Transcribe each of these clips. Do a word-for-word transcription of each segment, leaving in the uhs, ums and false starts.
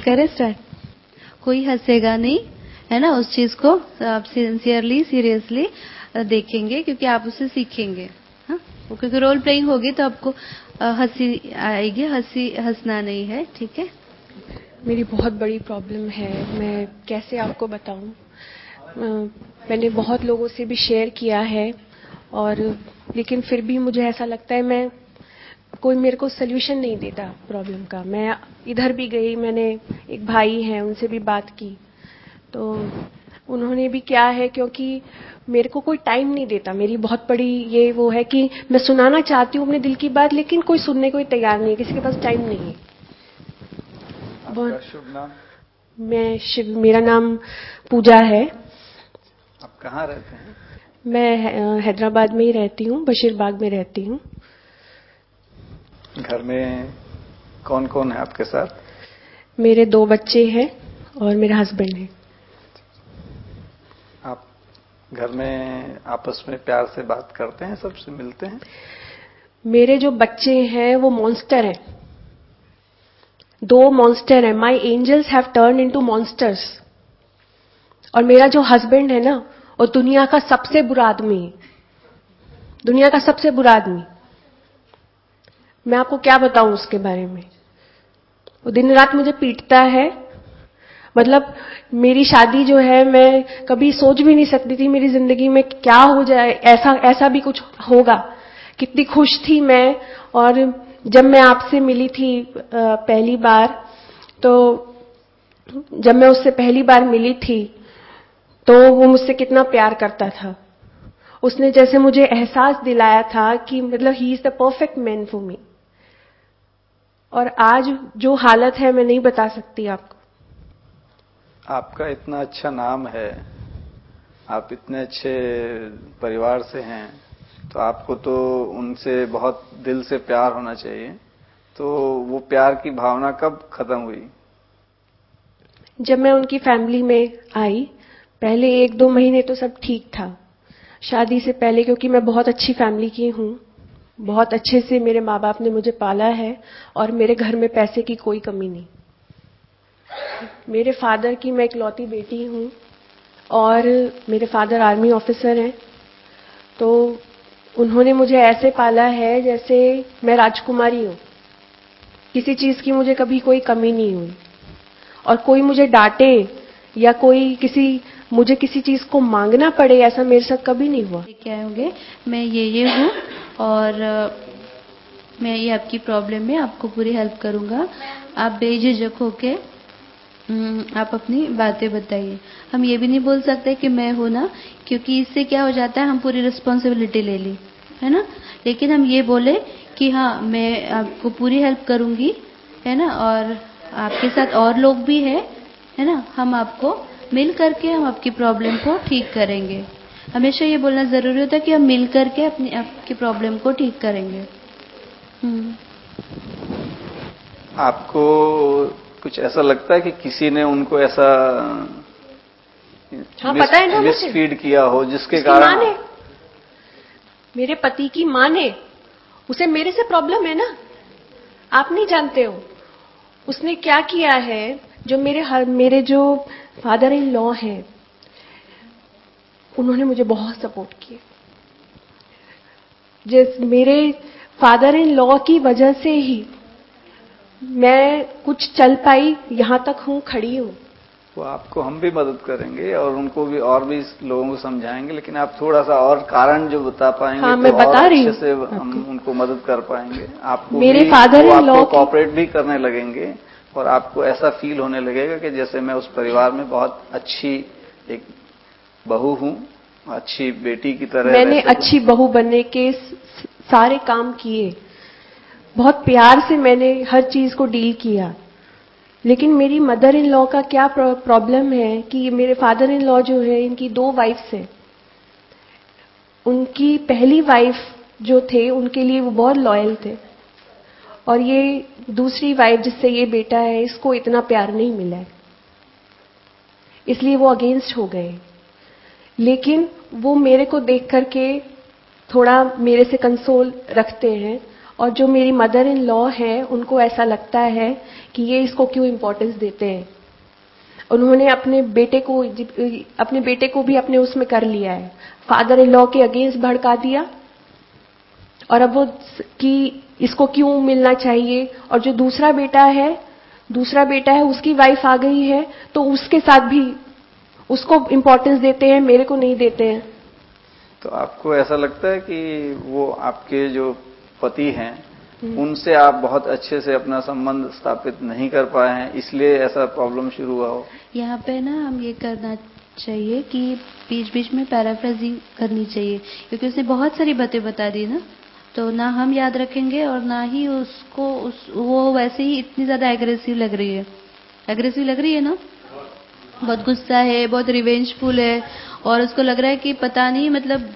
करें स्टार्ट? कोई हंसेगा नहीं, है ना? उस चीज को आप सिंसियरली, सीरियसली देखेंगे, क्योंकि आप उससे सीखेंगे। हाँ, क्योंकि रोल प्लेइंग होगी तो आपको हंसी आएगी, हंसी हंसना नहीं है, ठीक है? मेरी बहुत बड़ी प्रॉब्लम है, मैं कैसे आपको बताऊं? मैंने बहुत लोगों से भी शेयर किया है, और लेकिन फिर भी मुझे ऐसा लगता है मैं कोई मेरे को सोल्यूशन नहीं देता प्रॉब्लम का। मैं इधर भी गई, मैंने एक भाई हैं उनसे भी बात की, तो उन्होंने भी क्या है, क्योंकि मेरे को कोई टाइम नहीं देता। मेरी बहुत बड़ी ये वो है कि मैं सुनाना चाहती हूँ अपने दिल की बात, लेकिन कोई सुनने को तैयार नहीं है, किसी के पास टाइम नहीं है। आपका शुभ नाम? मैं शिव, मेरा नाम पूजा है। आप कहाँ रहते हैं? मैं हैदराबाद में ही रहती हूँ, बशीरबाग में रहती हूँ। घर में कौन कौन है आपके साथ? मेरे दो बच्चे हैं और मेरा हस्बैंड है। आप घर में आपस में प्यार से बात करते हैं, सबसे मिलते हैं? मेरे जो बच्चे हैं वो मॉन्स्टर हैं, दो मॉन्स्टर हैं। My angels have turn into monsters. और मेरा जो हस्बैंड है ना, वो दुनिया का सबसे बुरा आदमी है, दुनिया का सबसे बुरा आदमी। मैं आपको क्या बताऊं उसके बारे में? वो दिन रात मुझे पीटता है। मतलब मेरी शादी जो है, मैं कभी सोच भी नहीं सकती थी मेरी जिंदगी में क्या हो जाए, ऐसा ऐसा भी कुछ होगा। कितनी खुश थी मैं। और जब मैं आपसे मिली थी पहली बार, तो जब मैं उससे पहली बार मिली थी तो वो मुझसे कितना प्यार करता था। उसने जैसे मुझे एहसास दिलाया था कि मतलब he is the perfect man for me. और आज जो हालत है मैं नहीं बता सकती आपको। आपका इतना अच्छा नाम है, आप इतने अच्छे परिवार से हैं, तो आपको तो उनसे बहुत दिल से प्यार होना चाहिए। तो वो प्यार की भावना कब खत्म हुई? जब मैं उनकी फैमिली में आई, पहले एक दो महीने तो सब ठीक था शादी से पहले, क्योंकि मैं बहुत अच्छी फैमिली की हूँ, बहुत अच्छे से मेरे माँ बाप ने मुझे पाला है, और मेरे घर में पैसे की कोई कमी नहीं। मेरे फादर की मैं इकलौती बेटी हूँ, और मेरे फादर आर्मी ऑफिसर हैं, तो उन्होंने मुझे ऐसे पाला है जैसे मैं राजकुमारी हूँ। किसी चीज की मुझे कभी कोई कमी नहीं हुई, और कोई मुझे डांटे या कोई किसी मुझे किसी चीज को मांगना पड़े, ऐसा मेरे साथ कभी नहीं हुआ। क्या होंगे, मैं ये ये हूँ, और मैं ये आपकी प्रॉब्लम में आपको पूरी हेल्प करूंगा। आप बेझिझक होके आप अपनी बातें बताइए। हम ये भी नहीं बोल सकते कि मैं हूं ना, क्योंकि इससे क्या हो जाता है, हम पूरी रिस्पॉन्सिबिलिटी ले ली, है ना? लेकिन हम ये बोले कि हाँ, मैं आपको पूरी हेल्प करूंगी, है ना? और आपके साथ और लोग भी है, है ना? हम आपको मिल करके हम आपकी प्रॉब्लम को ठीक करेंगे। हमेशा ये बोलना जरूरी होता है कि हम मिल करके अपनी आपकी प्रॉब्लम को ठीक करेंगे। हम्म। आपको कुछ ऐसा लगता है कि किसी ने उनको ऐसा हाँ, मिस, पता है ना, मिस मुझे फीड किया हो, जिसके उसकी कारण माँ ने, मेरे पति की माँ ने, उसे मेरे से प्रॉब्लम है ना, आप नहीं जानते हो। उसने क्या किया है, जो मेरे हर मेरे जो फादर इन लॉ हैं, उन्होंने मुझे बहुत सपोर्ट किया। जिस मेरे फादर इन लॉ की वजह से ही मैं कुछ चल पाई, यहां तक हूं, खड़ी हूं। वो आपको हम भी मदद करेंगे और उनको भी और भी लोगों को समझाएंगे, लेकिन आप थोड़ा सा और कारण जो बता पाएंगे हाँ, तो मैं और बता रही अच्छे हूँ से हम उनको मदद कर पाएंगे। आपको मेरे भी फादर वो इन लॉ आपको की, कोऑपरेट भी करने लगेंगे, और आपको ऐसा फील होने लगेगा कि जैसे मैं उस परिवार में बहुत अच्छी एक बहू हूं, अच्छी बेटी की तरह मैंने रह सकूं। अच्छी बहू बनने के सारे काम किए, बहुत प्यार से मैंने हर चीज को डील किया। लेकिन मेरी मदर इन लॉ का क्या प्रॉब्लम है कि मेरे फादर इन लॉ जो है, इनकी दो वाइफ्स हैं। उनकी पहली वाइफ जो थे, उनके लिए वो बहुत लॉयल थे, और ये दूसरी वाइफ जिससे ये बेटा है, इसको इतना प्यार नहीं मिला है, इसलिए वो अगेंस्ट हो गए। लेकिन वो मेरे को देख करके थोड़ा मेरे से कंसोल रखते हैं, और जो मेरी मदर इन लॉ है उनको ऐसा लगता है कि ये इसको क्यों इम्पोर्टेंस देते हैं। उन्होंने अपने बेटे को अपने बेटे को भी अपने उसमें कर लिया है, फादर इन लॉ के अगेंस्ट भड़का दिया, और अब वो कि इसको क्यों मिलना चाहिए। और जो दूसरा बेटा है दूसरा बेटा है उसकी वाइफ आ गई है तो उसके साथ भी उसको इम्पोर्टेंस देते हैं, मेरे को नहीं देते हैं। तो आपको ऐसा लगता है कि वो आपके जो पति हैं उनसे आप बहुत अच्छे से अपना संबंध स्थापित नहीं कर पाए हैं, इसलिए ऐसा प्रॉब्लम शुरू हुआ हो? यहाँ पे ना हम ये करना चाहिए कि बीच बीच में पैराफ्रेजिंग करनी चाहिए, क्योंकि उसने बहुत सारी बातें बता दी ना, तो ना हम याद रखेंगे और ना ही उसको उस वो वैसे ही इतनी ज्यादा एग्रेसिव लग रही है एग्रेसिव लग रही है ना, बहुत गुस्सा है, बहुत रिवेंजफुल है, और उसको लग रहा है कि पता नहीं मतलब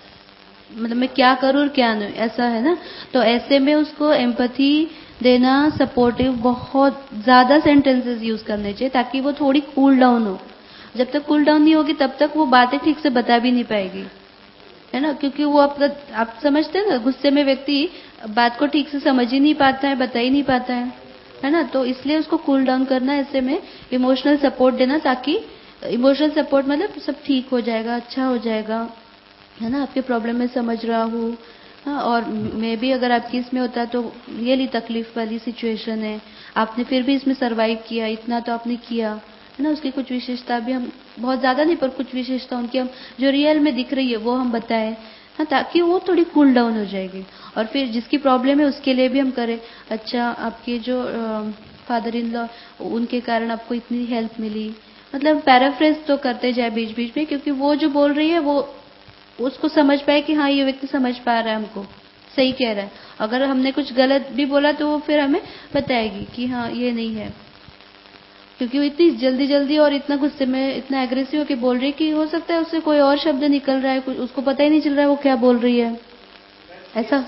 मतलब मैं क्या करूं और क्या नहीं, ऐसा है ना। तो ऐसे में उसको एम्पैथी देना, सपोर्टिव बहुत ज्यादा सेंटेंसेस यूज करने चाहिए ताकि वो थोड़ी कूल डाउन हो। जब तक कूल डाउन नहीं होगी तब तक वो बातें ठीक से बता भी नहीं पाएगी, है ना, क्योंकि वो आपका आप समझते हैं ना, गुस्से में व्यक्ति बात को ठीक से समझ ही नहीं पाता है, बता ही नहीं पाता है, है ना। तो इसलिए उसको कूल डाउन करना, ऐसे में इमोशनल सपोर्ट देना, ताकि इमोशनल सपोर्ट मतलब सब ठीक हो जाएगा, अच्छा हो जाएगा, है ना, आपके प्रॉब्लम में समझ रहा हूँ, हाँ, और मैं भी अगर आपकी इसमें होता तो रियली तकलीफ वाली सिचुएशन है, आपने फिर भी इसमें सरवाइव किया, इतना तो आपने किया, है ना। उसकी कुछ विशेषता भी हम, बहुत ज्यादा नहीं पर कुछ विशेषता उनकी हम जो रियल में दिख रही है वो हम बताएं, हाँ, ताकि वो थोड़ी कूल डाउन हो जाएगी। और फिर जिसकी प्रॉब्लम है उसके लिए भी हम करें, अच्छा आपके जो फादर इन लॉ उनके कारण आपको इतनी हेल्प मिली, मतलब पैराफ्रेज तो करते जाए बीच बीच में, क्योंकि वो जो बोल रही है वो उसको समझ पाए कि हाँ ये व्यक्ति समझ पा रहा है, हमको सही कह रहा है। अगर हमने कुछ गलत भी बोला तो वो फिर हमें बताएगी कि हाँ ये नहीं है, क्योंकि वो इतनी जल्दी जल्दी और इतना गुस्से में इतना एग्रेसिव होकर बोल रही है कि हो सकता है उससे कोई और शब्द निकल रहा है, कुछ उसको पता ही नहीं चल रहा है वो क्या बोल रही है, ऐसा।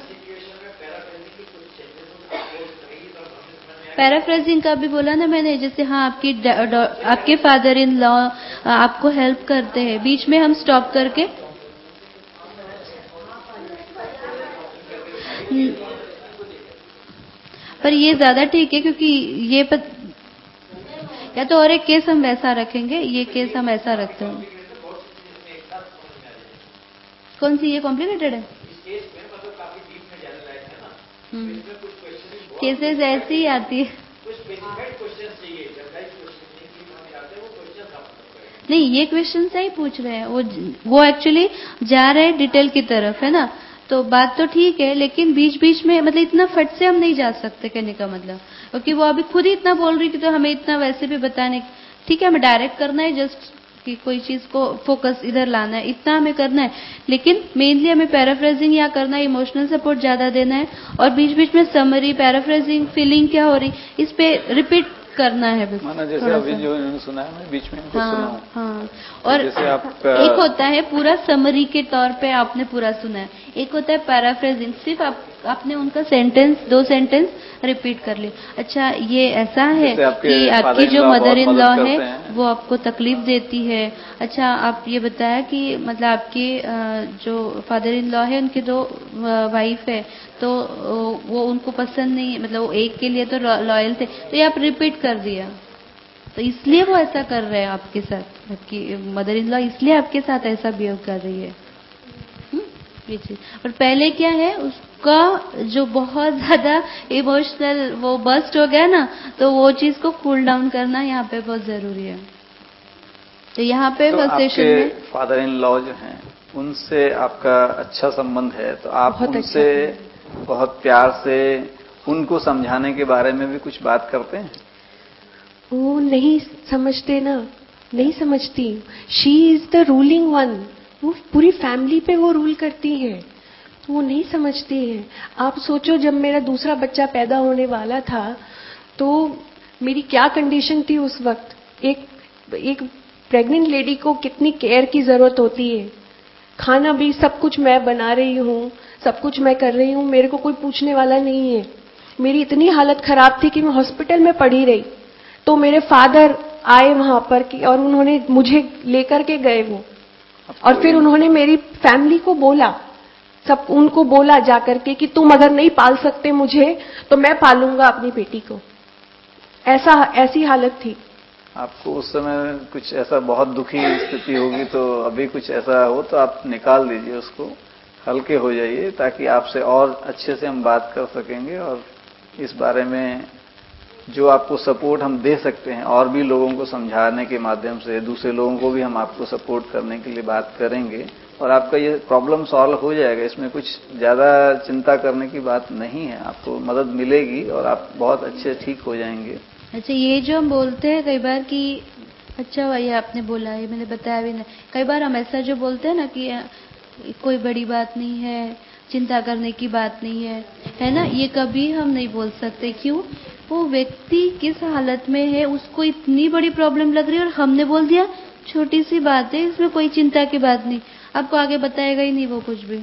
पैराफ्रेजिंग का भी बोला ना मैंने, जैसे हाँ आपकी आपके फादर इन लॉ आपको हेल्प करते हैं, बीच में हम स्टॉप करके, पर ये ज्यादा ठीक है, क्योंकि ये पत... या तो और एक केस हम वैसा रखेंगे, ये केस हम ऐसा रखते हैं। कौन सी ये कॉम्प्लिकेटेड है? केसेस ऐसी ही आती है। नहीं, ये क्वेश्चन से ही पूछ रहे हैं, वो वो एक्चुअली जा रहे हैं डिटेल की तरफ, है ना। तो बात तो ठीक है, लेकिन बीच बीच में मतलब इतना फट से हम नहीं जा सकते, कहने का मतलब, क्योंकि वो अभी खुद ही इतना बोल रही थी तो हमें इतना वैसे भी बताने, ठीक है हमें डायरेक्ट करना है, जस्ट कि कोई चीज को फोकस इधर लाना है, इतना हमें करना है, लेकिन मेनली हमें पैराफ्रेजिंग या करना है, इमोशनल सपोर्ट ज्यादा देना है, और बीच बीच में समरी, पैराफ्रेजिंग, फीलिंग क्या हो रही, इस पे रिपीट करना है बस। माना जैसे अभी जो इन्होंने सुना है मैं बीच में कुछ हाँ, सुनाऊं। हाँ। और जैसे आप एक होता है पूरा समरी के तौर पे आपने पूरा सुना है, एक होता है पैराफ्रेजिंग, सिर्फ आप आपने उनका सेंटेंस दो सेंटेंस रिपीट कर ली। अच्छा ये ऐसा है कि आपकी जो मदर इन लॉ है वो आपको तकलीफ देती है। अच्छा आप ये बताया कि मतलब आपकी जो फादर इन लॉ है उनकी दो वाइफ है, तो वो उनको पसंद नहीं, मतलब वो एक के लिए तो लॉयल थे, तो ये आप रिपीट कर दिया, तो इसलिए वो ऐसा कर रहे हैं आपके साथ, आपकी मदर इन लॉ इसलिए आपके साथ ऐसा बिहेव कर रही है, ये चीज। और पहले क्या है, उसका जो बहुत ज्यादा इमोशनल वो बस्ट हो गया ना, तो वो चीज को कूल डाउन करना यहाँ पे बहुत जरूरी है। तो यहाँ पे तो फर्स्ट सेशन में फादर इन लॉ जो हैं उनसे आपका अच्छा संबंध है, तो आप उनसे अच्छा बहुत प्यार से उनको समझाने के बारे में भी कुछ बात करते हैं? वो नहीं समझते ना, नहीं समझती। She is the ruling one, वो पूरी फैमिली पे वो रूल करती है, तो वो नहीं समझती है। आप सोचो जब मेरा दूसरा बच्चा पैदा होने वाला था तो मेरी क्या कंडीशन थी उस वक्त। एक एक प्रेग्नेंट लेडी को कितनी केयर की जरूरत होती है। खाना भी सब कुछ मैं बना रही हूँ, सब कुछ मैं कर रही हूँ, मेरे को कोई पूछने वाला नहीं है। मेरी इतनी हालत खराब थी कि मैं हॉस्पिटल में पड़ी रही, तो मेरे फादर आए वहां पर कि और उन्होंने मुझे लेकर के गए वो, और फिर उन्होंने मेरी फैमिली को बोला, सब उनको बोला जाकर के कि तुम अगर नहीं पाल सकते मुझे तो मैं पालूंगा अपनी बेटी को। ऐसा ऐसी हालत थी। आपको उस समय कुछ ऐसा बहुत दुखी स्थिति होगी, तो अभी कुछ ऐसा हो तो आप निकाल दीजिए उसको, हल्के हो जाइए, ताकि आपसे और अच्छे से हम बात कर सकेंगे और इस बारे में जो आपको सपोर्ट हम दे सकते हैं और भी लोगों को समझाने के माध्यम से, दूसरे लोगों को भी हम आपको सपोर्ट करने के लिए बात करेंगे और आपका ये प्रॉब्लम सॉल्व हो जाएगा। इसमें कुछ ज्यादा चिंता करने की बात नहीं है, आपको मदद मिलेगी और आप बहुत अच्छे ठीक हो जाएंगे। अच्छा, ये जो हम बोलते हैं कई बार कि अच्छा भैया आपने बोला, ये मैंने बताया भी नहीं, कई बार हम ऐसा जो बोलते हैं ना कि कोई बड़ी बात नहीं है, चिंता करने की बात नहीं है, है ना, ये कभी हम नहीं बोल सकते। क्यों? वो व्यक्ति किस हालत में है, उसको इतनी बड़ी प्रॉब्लम लग रही है और हमने बोल दिया छोटी सी बात है, इसमें कोई चिंता की बात नहीं, आपको आगे बताएगा ही नहीं वो कुछ भी,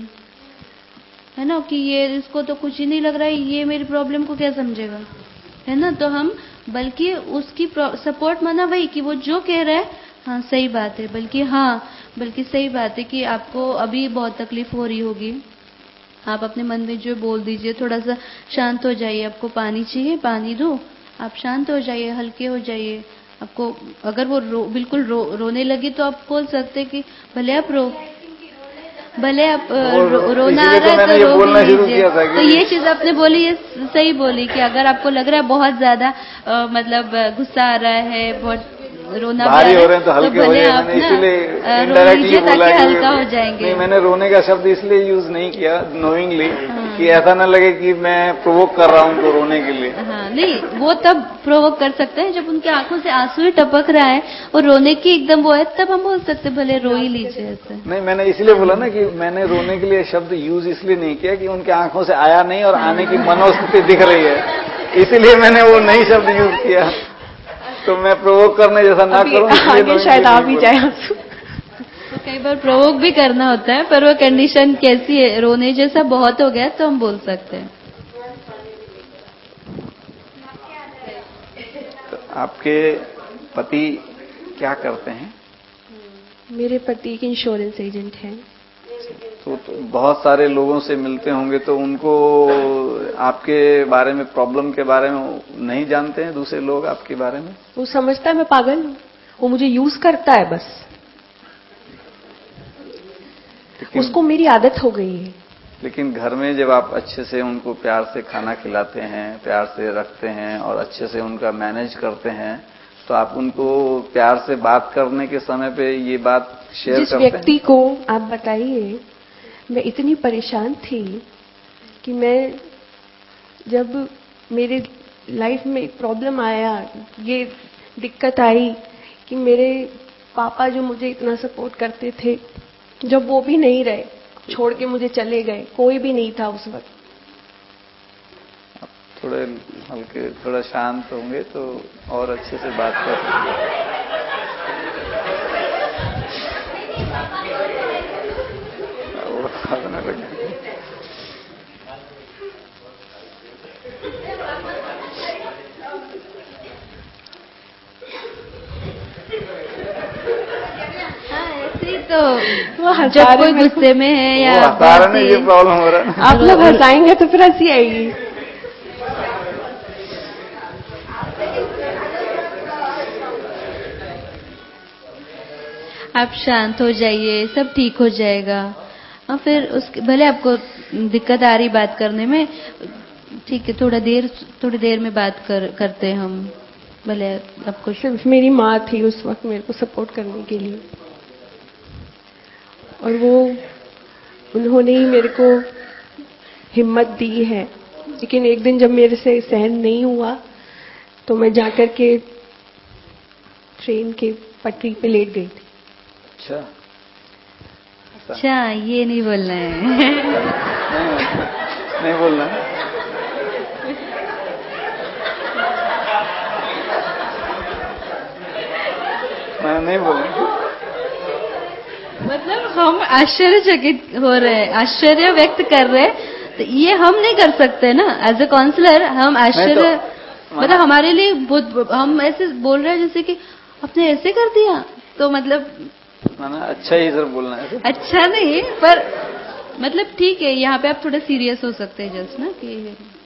है ना, कि ये इसको तो कुछ ही नहीं लग रहा है, ये मेरी प्रॉब्लम को क्या समझेगा, है ना। तो हम बल्कि उसकी सपोर्ट माना वही कि वो जो कह रहा है हाँ सही बात है, बल्कि हाँ बल्कि सही बात है कि आपको अभी बहुत तकलीफ हो रही होगी, आप अपने मन में जो बोल दीजिए, थोड़ा सा शांत हो जाइए, आपको पानी चाहिए पानी दो, आप शांत हो जाइए, हल्के हो जाइए। आपको अगर वो रो, बिल्कुल रो, रोने लगी तो आप बोल सकते कि भले आप रो, भले आप रो, रोना आ रहा है तो रो भी लीजिए। तो ये चीज आपने बोली, ये सही बोली कि अगर आपको लग रहा है बहुत ज्यादा मतलब गुस्सा आ रहा है, बहुत रोना भारी हो रहे हैं, तो तो हल्के हो भले जाए। आप मैंने ना इसीलिए रो लीजिए ताकि हल्का हो नहीं, जाएंगे। मैंने रोने का शब्द इसलिए यूज नहीं किया नोइंगली कि ऐसा ना लगे कि मैं प्रोवोक कर रहा हूं उनको रोने के लिए। हाँ नहीं, वो तब प्रोवोक कर सकते हैं जब उनकी आंखों से आंसू ही टपक रहा है और रोने की एकदम वो है, तब हम बोल सकते भले रो ही लीजिए ऐसे। नहीं, मैंने इसलिए बोला ना कि मैंने रोने के लिए शब्द यूज इसलिए नहीं किया कि उनकी आंखों से आया नहीं और आने की मनोस्थिति दिख रही है, इसीलिए मैंने वो नहीं शब्द यूज किया। तो मैं प्रोवोक करने जैसा ना करूं, आगे शायद आ भी जाए आंसू। तो कई बार प्रोवोक भी करना होता है, पर वो कंडीशन कैसी है, रोने जैसा बहुत हो गया तो हम बोल सकते हैं। तो आपके पति क्या करते हैं? मेरे पति एक इंश्योरेंस एजेंट हैं। तो, तो बहुत सारे लोगों से मिलते होंगे, तो उनको आपके बारे में, प्रॉब्लम के बारे में नहीं जानते हैं दूसरे लोग आपके बारे में? वो समझता है मैं पागल हूँ, वो मुझे यूज करता है बस, उसको मेरी आदत हो गई है। लेकिन घर में जब आप अच्छे से उनको प्यार से खाना खिलाते हैं, प्यार से रखते हैं और अच्छे से उनका मैनेज करते हैं, तो आप उनको प्यार से बात करने के समय पे ये बात शेयर करते हैं? जिस व्यक्ति को आप बताइए, मैं इतनी परेशान थी कि मैं, जब मेरे लाइफ में एक प्रॉब्लम आया, ये दिक्कत आई कि मेरे पापा जो मुझे इतना सपोर्ट करते थे, जब वो भी नहीं रहे, छोड़ के मुझे चले गए, कोई भी नहीं था उस वक्त। आप थोड़े हल्के, थोड़ा शांत होंगे तो और अच्छे से बात कर सकते। वो खाने लगे। तो जब कोई गुस्से में है या बहुत ये प्रॉब्लम हो रहा है, आप लोग हंसाएंगे तो फिर हंसी आएगी। आप शांत हो जाइए, सब ठीक हो जाएगा। और फिर उसके भले आपको दिक्कत आ रही बात करने में, ठीक है, थोड़ा देर थोड़ी देर में बात कर, करते हैं हम, भले आपको। सिर्फ मेरी माँ थी उस वक्त मेरे को सपोर्ट करने के लिए, और वो उन्होंने ही मेरे को हिम्मत दी है। लेकिन एक दिन जब मेरे से सहन नहीं हुआ तो मैं जाकर के ट्रेन के पटरी पे लेट गई थी। अच्छा अच्छा, ये नहीं बोलना है। नहीं, नहीं बोलना है। मैं नहीं बोलूंगा। मतलब हम आश्चर्यचकित हो रहे हैं, आश्चर्य व्यक्त कर रहे हैं, तो ये हम नहीं कर सकते ना एज ए काउंसलर। हम आश्चर्य तो, मतलब हमारे लिए बहुत, हम ऐसे बोल रहे हैं जैसे कि आपने ऐसे कर दिया, तो मतलब ना अच्छा ही सर बोलना है। अच्छा नहीं, पर मतलब ठीक है, यहाँ पे आप थोड़ा सीरियस हो सकते हैं जस्ट ना कि,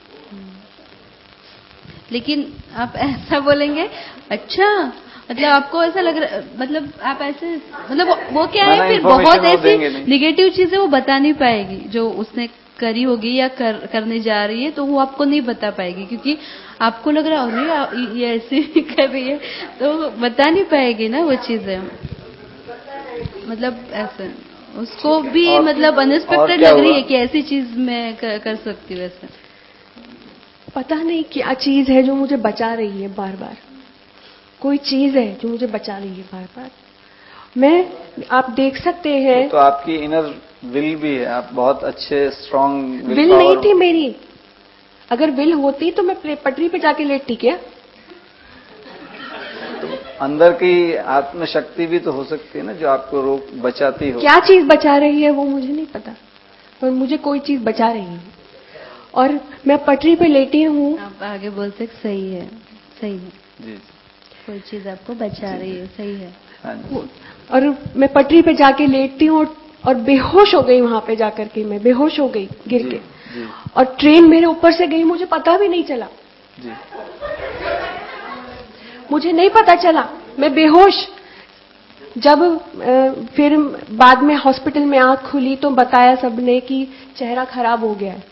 लेकिन आप ऐसा बोलेंगे अच्छा, मतलब आपको ऐसा लग रहा, मतलब आप ऐसे, मतलब वो क्या है, फिर बहुत ऐसी निगेटिव चीजें वो बता नहीं पाएगी जो उसने करी होगी या कर, करने जा रही है, तो वो आपको नहीं बता पाएगी, क्योंकि आपको लग रहा अरे ये ऐसे कर रही है, तो बता नहीं पाएगी ना वो चीजें, मतलब ऐसे उसको भी मतलब अनएक्सपेक्टेड लग रही है कि ऐसी चीज मैं कर, कर सकती हूँ। ऐसे पता नहीं क्या चीज है जो मुझे बचा रही है बार बार, कोई चीज है जो मुझे बचा रही है बार बार। मैं, आप देख सकते हैं, तो आपकी इनर विल भी है, आप बहुत अच्छे स्ट्रांग विल, विल नहीं थी मेरी। अगर विल होती तो मैं पटरी पे जाके लेटती क्या? तो अंदर की आत्मशक्ति भी तो हो सकती है ना जो आपको रोक बचाती हो। क्या चीज बचा रही है वो मुझे नहीं पता, पर मुझे कोई चीज बचा रही है और मैं पटरी पे लेटी हूँ। आप आगे बोलते सही है, सही है जी, कोई चीज आपको बचा रही है, सही है। हाँ जी। और मैं पटरी पे जाके लेटती हूँ और बेहोश हो गई, वहां पे जाकर के मैं बेहोश हो गई गिर के, जी। और ट्रेन मेरे ऊपर से गई, मुझे पता भी नहीं चला जी। मुझे नहीं पता चला, मैं बेहोश। जब फिर बाद में हॉस्पिटल में आंख खुली तो बताया सबने कि चेहरा खराब हो गया है,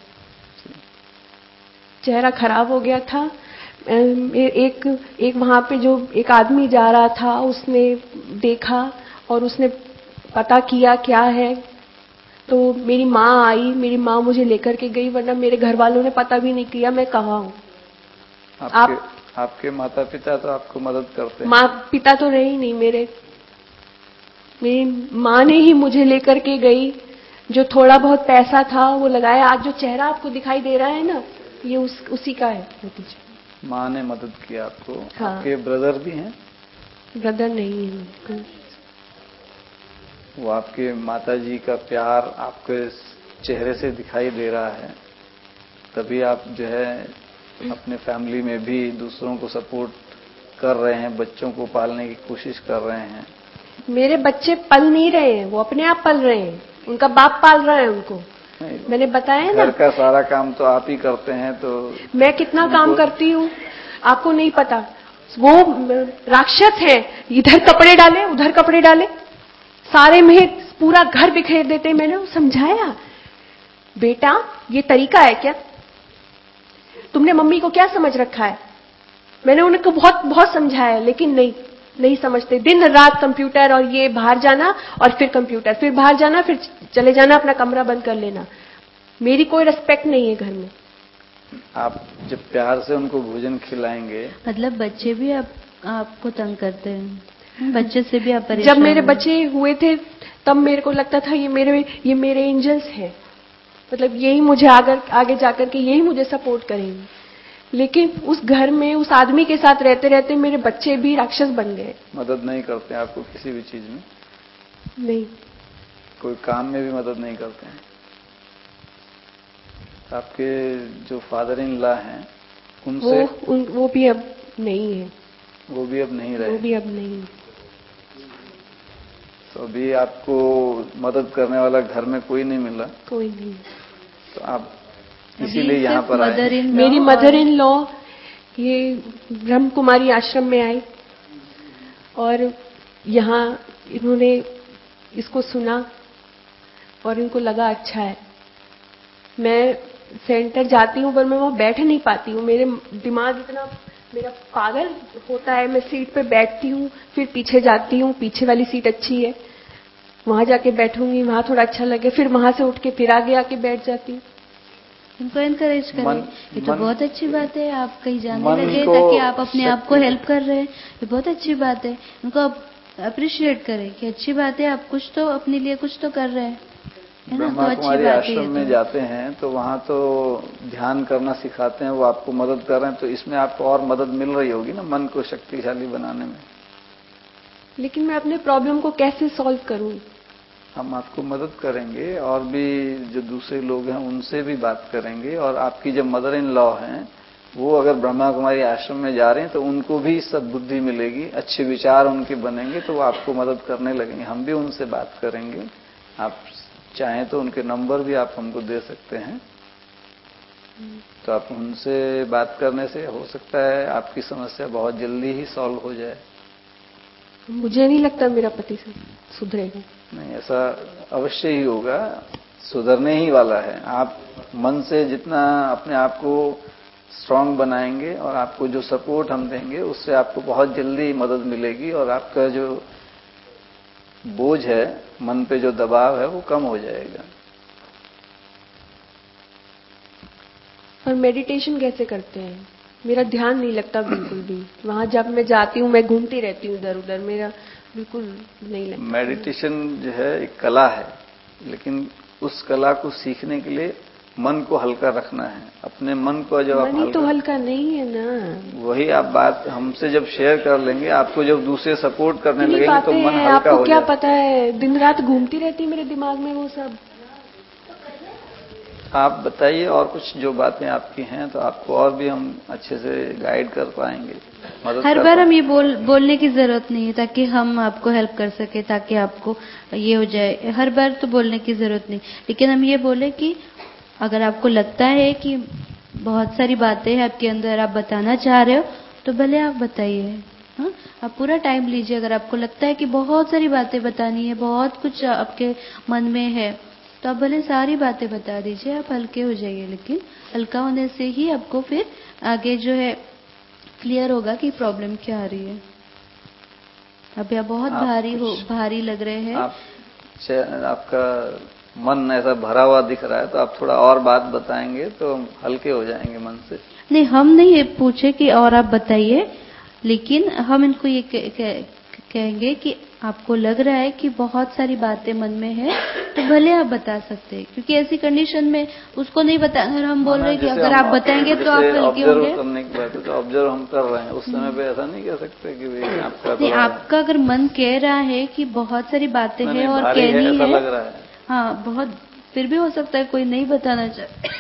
चेहरा खराब हो गया था। एक एक वहां पे जो एक आदमी जा रहा था उसने देखा और उसने पता किया क्या है, तो मेरी माँ आई, मेरी माँ मुझे लेकर के गई, वरना मेरे घर वालों ने पता भी नहीं किया मैं कहाँ हूँ। आपके, आप आपके माता पिता तो आपको मदद करते हैं? माँ पिता तो रहे ही नहीं मेरे, मेरी माँ ने ही मुझे लेकर के गई, जो थोड़ा बहुत पैसा था वो लगाया। आज जो चेहरा आपको दिखाई दे रहा है ना, ये उस, उसी का है नतीजा। माँ ने मदद किया आपको। हाँ। आपके ब्रदर भी हैं? ब्रदर नहीं है। वो आपके माताजी का प्यार आपके चेहरे से दिखाई दे रहा है, तभी आप जो है अपने फैमिली में भी दूसरों को सपोर्ट कर रहे हैं, बच्चों को पालने की कोशिश कर रहे हैं। मेरे बच्चे पल नहीं रहे हैं, वो अपने आप पल रहे हैं, उनका बाप पाल रहा है उनको। मैंने बताया ना, घर का सारा काम तो आप ही करते हैं, तो मैं कितना काम करती हूँ आपको नहीं पता। वो राक्षस है, इधर कपड़े डाले उधर कपड़े डाले, सारे में पूरा घर बिखेर देते। मैंने वो समझाया, बेटा ये तरीका है क्या, तुमने मम्मी को क्या समझ रखा है। मैंने उनको बहुत बहुत समझाया, लेकिन नहीं नहीं समझते। दिन रात कंप्यूटर और ये, बाहर जाना और फिर कंप्यूटर, फिर बाहर जाना, फिर चले जाना, अपना कमरा बंद कर लेना। मेरी कोई रिस्पेक्ट नहीं है घर में। आप जब प्यार से उनको भोजन खिलाएंगे, मतलब बच्चे भी आप आपको तंग करते हैं, बच्चे से भी आप परेशान? जब मेरे बच्चे हुए थे तब मेरे को लगता था ये मेरे ये मेरे एंजल्स हैं, मतलब यही मुझे आगे आगे जाकर के यही मुझे सपोर्ट करेंगे। लेकिन उस घर में उस आदमी के साथ रहते रहते मेरे बच्चे भी राक्षस बन गए। मदद नहीं करते आपको किसी भी चीज में? नहीं, कोई काम में भी मदद नहीं करते हैं? आपके जो फादर इन लॉ हैं उनसे वो उन, वो भी अब नहीं है, वो भी अब नहीं रहे? वो भी अब नहीं। तो अभी आपको मदद करने वाला घर में कोई नहीं मिला? कोई नहीं। तो आप इसीलिए यहाँ पर आए? मेरी मदर इन लॉ ये ब्रह्म कुमारी आश्रम में आई और यहाँ इन्होंने इसको सुना और इनको लगा अच्छा है। मैं सेंटर जाती हूँ पर मैं वहां बैठ नहीं पाती हूँ, मेरे दिमाग इतना मेरा पागल होता है। मैं सीट पे बैठती हूँ, फिर पीछे जाती हूँ, पीछे वाली सीट अच्छी है, वहां जाके बैठूंगी, वहां थोड़ा अच्छा लगे, फिर वहां से उठ के फिर आगे आके बैठ जाती हूँ। इनको एनकरेज करें, ये तो बहुत अच्छी बात है। आप कहीं जाने लगे को ताकि आप अपने आप को हेल्प कर रहे हैं, ये बहुत अच्छी बात है। इनको अप्रिशिएट करें कि अच्छी बात है, आप कुछ तो अपने लिए कुछ तो कर रहे हैं, है ना, तो अच्छी बात है। आश्रम में जाते हैं तो वहां तो ध्यान करना सिखाते हैं, वो आपको मदद कर रहे हैं, तो इसमें आपको और मदद मिल रही होगी ना मन को शक्तिशाली बनाने में। लेकिन मैं अपने प्रॉब्लम को कैसे सॉल्व करूं? हम आपको मदद करेंगे और भी जो दूसरे लोग हैं उनसे भी बात करेंगे, और आपकी जो मदर इन लॉ हैं वो अगर ब्रह्मा कुमारी आश्रम में जा रहे हैं तो उनको भी सद्बुद्धि मिलेगी, अच्छे विचार उनके बनेंगे, तो वो आपको मदद करने लगेंगे। हम भी उनसे बात करेंगे, आप चाहें तो उनके नंबर भी आप हमको दे सकते हैं, तो आप उनसे बात करने से हो सकता है आपकी समस्या बहुत जल्दी ही सॉल्व हो जाए। मुझे नहीं लगता मेरा पति सुधरेगा। नहीं, ऐसा अवश्य ही होगा, सुधरने ही वाला है। आप मन से जितना अपने आप को स्ट्रांग बनाएंगे और आपको जो सपोर्ट हम देंगे उससे आपको बहुत जल्दी मदद मिलेगी और आपका जो बोझ है, मन पे जो दबाव है, वो कम हो जाएगा। और मेडिटेशन कैसे करते हैं? मेरा ध्यान नहीं लगता बिल्कुल भी। वहां जब मैं जाती हूँ मैं घूमती रहती हूँ इधर उधर, मेरा बिल्कुल नहीं लगता। मेडिटेशन जो है एक कला है, लेकिन उस कला को सीखने के लिए मन को हल्का रखना है। अपने मन को जब आप मन ही तो हल्का नहीं है ना। वही आप बात हमसे जब शेयर कर लेंगे, आपको जब दूसरे सपोर्ट करने लगेंगे तो मन हल्का आपको हो क्या जाएगा। पता है, दिन रात घूमती रहती है मेरे दिमाग में वो सब। आप बताइए और कुछ जो बातें आपकी हैं, तो आपको और भी हम अच्छे से गाइड कर पाएंगे, मदद हर कर बार हम पाएंगे। ये बोल बोलने की जरूरत नहीं है ताकि हम आपको हेल्प कर सके, ताकि आपको ये हो जाए। हर बार तो बोलने की जरूरत नहीं, लेकिन हम ये बोले कि अगर आपको लगता है कि बहुत सारी बातें हैं आपके अंदर, आप बताना चाह रहे हो, तो भले आप बताइए। हाँ, आप पूरा टाइम लीजिए। अगर आपको लगता है कि बहुत सारी बातें बतानी है, बहुत कुछ आपके मन में है, तो आप भले सारी बातें बता दीजिए, आप हल्के हो जाइए। लेकिन हल्का होने से ही आपको फिर आगे जो है क्लियर होगा कि प्रॉब्लम क्या आ रही है। अभी आप बहुत आप भारी हो, कुछ- भारी लग रहे हैं। आप आपका मन ऐसा भरा हुआ दिख रहा है, तो आप थोड़ा और बात बताएंगे तो हम हल्के हो जाएंगे मन से। नहीं, हम नहीं ये पूछे कि और आप बताइए, लेकिन हम इनको ये कह, कह, कहेंगे कि आपको लग रहा है कि बहुत सारी बातें मन में है, तो भले आप बता सकते हैं, क्योंकि ऐसी कंडीशन में उसको नहीं बता। अगर हम बोल रहे हैं कि अगर आप बताएंगे तो आप हल्के होंगे। ऑब्जर्व करने की बात है, तो ऑब्जर्व हम कर रहे हैं, उस समय पे ऐसा नहीं कह सकते कि भाई आपका नहीं, आपका अगर मन कह रहा है कि बहुत सारी बातें हैं और भारी है, कहनी ऐसा है, लग रहा है। हाँ बहुत, फिर भी हो सकता है कोई नहीं बताना चाहे।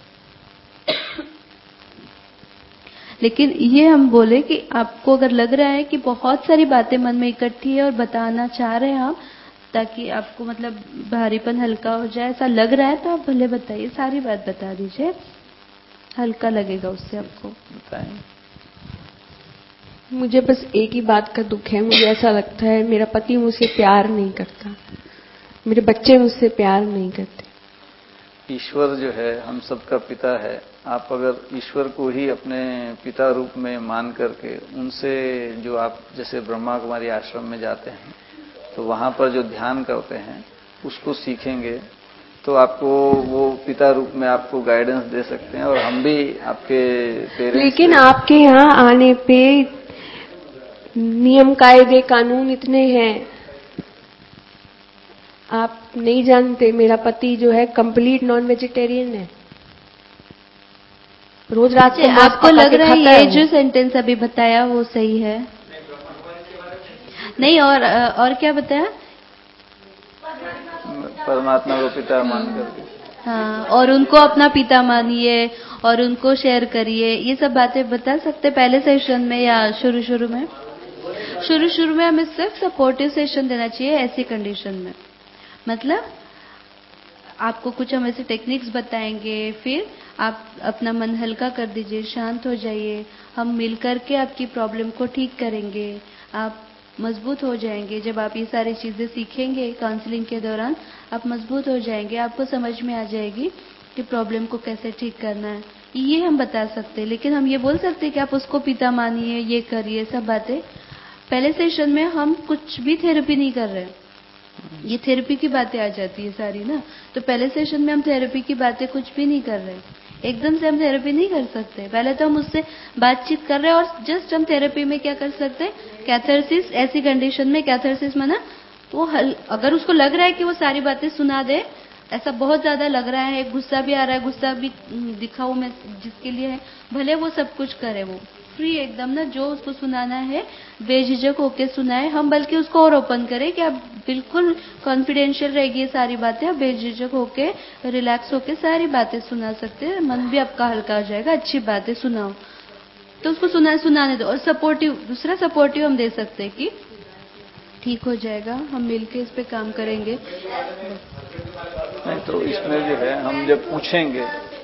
लेकिन ये हम बोले कि आपको अगर लग रहा है कि बहुत सारी बातें मन में इकट्ठी है और बताना चाह रहे हैं आप, ताकि आपको मतलब भारीपन हल्का हो जाए, ऐसा लग रहा है, तो आप भले बताइए, सारी बात बता दीजिए, हल्का लगेगा उससे आपको। बताएं। मुझे बस एक ही बात का दुख है। मुझे ऐसा लगता है मेरा पति मुझसे प्यार नहीं करता, मेरे बच्चे मुझसे प्यार नहीं करते। ईश्वर जो है हम सबका पिता है। आप अगर ईश्वर को ही अपने पिता रूप में मान करके उनसे, जो आप जैसे ब्रह्मा कुमारी आश्रम में जाते हैं तो वहां पर जो ध्यान करते हैं उसको सीखेंगे, तो आपको वो पिता रूप में आपको गाइडेंस दे सकते हैं। और हम भी आपके पेरेंट्स, लेकिन आपके यहाँ आने पे नियम कायदे कानून इतने हैं, आप नहीं जानते। मेरा पति जो है कंप्लीट नॉन वेजिटेरियन है, रोज रात को मांस आपको पका लग के रहा है खाता ये है जो सेंटेंस अभी बताया वो सही है? नहीं, और और क्या बताया? परमात्मा को पिता मान करके। हाँ, और उनको अपना पिता मानिए और उनको शेयर करिए, ये सब बातें बता सकते पहले सेशन में या शुरू शुरू में? शुरू शुरू में हमें सिर्फ सपोर्टिव सेशन देना चाहिए ऐसी कंडीशन में। मतलब आपको कुछ हम ऐसे टेक्निक्स बताएंगे, फिर आप अपना मन हल्का कर दीजिए, शांत हो जाइए, हम मिलकर के आपकी प्रॉब्लम को ठीक करेंगे, आप मजबूत हो जाएंगे। जब आप ये सारी चीजें सीखेंगे काउंसलिंग के दौरान, आप मजबूत हो जाएंगे, आपको समझ में आ जाएगी कि प्रॉब्लम को कैसे ठीक करना है। ये हम बता सकते हैं, लेकिन हम ये बोल सकते हैं कि आप उसको पिता मानिए, ये करिए, सब बातें। पहले सेशन में हम कुछ भी थेरेपी नहीं कर रहे, ये थेरेपी की बातें आ जाती है सारी ना। तो पहले सेशन में हम थेरेपी की बातें कुछ भी नहीं कर रहे, एकदम से हम थेरेपी नहीं कर सकते। पहले तो हम उससे बातचीत कर रहे हैं, और जस्ट हम थेरेपी में क्या कर सकते हैं, कैथारसिस। ऐसी कंडीशन में कैथारसिस माना वो हल, अगर उसको लग रहा है कि वो सारी बातें सुना दे, ऐसा बहुत ज्यादा लग रहा है, गुस्सा भी आ रहा है, गुस्सा भी दिखाऊं मैं जिसके लिए है, भले वो सब कुछ करे, वो फ्री एकदम ना, जो उसको सुनाना है बेझिझक होके सुनाए। हम बल्कि उसको और ओपन करें कि आप बिल्कुल कॉन्फिडेंशियल रहेगी, ये सारी बातें आप बेझिझक होके, रिलैक्स होके सारी बातें सुना सकते हैं, मन भी आपका हल्का हो जाएगा। अच्छी बातें सुनाओ, तो उसको सुना सुनाने दो। और सपोर्टिव, दूसरा सपोर्टिव हम दे सकते हैं कि ठीक हो जाएगा, हम मिलके इस पे काम करेंगे। नहीं तो इसमें जो है हम जब पूछेंगे,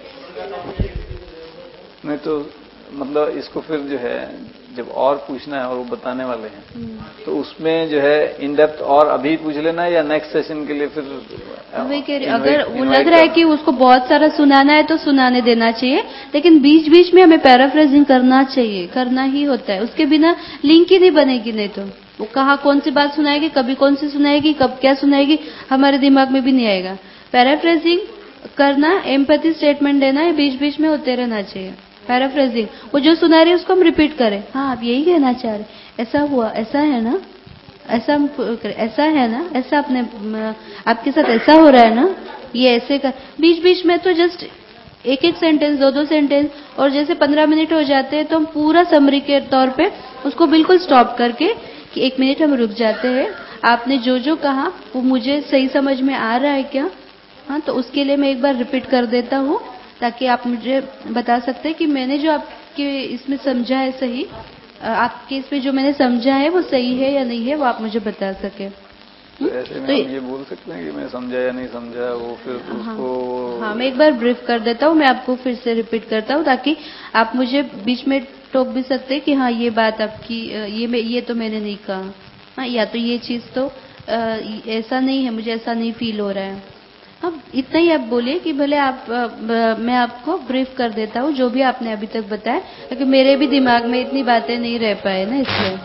नहीं तो मतलब इसको फिर जो है जब और पूछना है और वो बताने वाले हैं तो उसमें जो है इन डेप्थ और अभी पूछ लेना है या नेक्स्ट सेशन के लिए फिर वही कह रही, अगर वो लग रहा है कि उसको बहुत सारा सुनाना है तो सुनाने देना चाहिए, लेकिन बीच बीच में हमें पैराफ्रेजिंग करना चाहिए, करना ही होता है, उसके बिना लिंक ही नहीं बनेगी। नहीं तो वो कहाँ कौन सी बात सुनाएगी, कभी कौन सी सुनाएगी, कब क्या सुनाएगी, हमारे दिमाग में भी नहीं आएगा। पैराफ्रेजिंग करना, एम्पैथी स्टेटमेंट देना, ये बीच बीच में होते रहना चाहिए। पैराफ्रेजिंग, वो जो सुना रही है उसको हम रिपीट करें, हाँ आप यही कहना चाह रहे, ऐसा हुआ, ऐसा है ना, ऐसा ऐसा है ना, ऐसा आपने आपके साथ ऐसा हो रहा है ना, ये ऐसे कर। बीच बीच में तो जस्ट एक एक सेंटेंस, दो दो सेंटेंस, और जैसे पंद्रह मिनट हो जाते हैं तो हम पूरा समरी के तौर पे उसको बिल्कुल स्टॉप करके कि एक मिनट हम रुक जाते हैं, आपने जो जो कहा वो मुझे सही समझ में आ रहा है क्या, हाँ तो उसके लिए मैं एक बार रिपीट कर देता हूँ ताकि आप मुझे बता सकते हैं कि मैंने जो आपके इसमें समझा है सही, आपके इसमें जो मैंने समझा है वो सही है या नहीं है, वो आप मुझे बता सके। तो ऐसे में तो हम ये बोल सकते हैं कि मैं समझा या नहीं समझा, वो फिर हाँ, उसको हाँ मैं एक बार ब्रीफ कर देता हूँ, मैं आपको फिर से रिपीट करता हूँ ताकि आप मुझे बीच में टोक भी सकते हैं कि हाँ ये बात आपकी, ये ये तो मैंने नहीं कहा, हाँ या तो ये चीज तो ऐसा नहीं है, मुझे ऐसा नहीं फील हो रहा है। अब इतना ही आप बोलिए कि भले आप आ, आ, मैं आपको ब्रीफ कर देता हूँ जो भी आपने अभी तक बताया, क्योंकि मेरे भी दिमाग में इतनी बातें नहीं रह पाए ना, इसलिए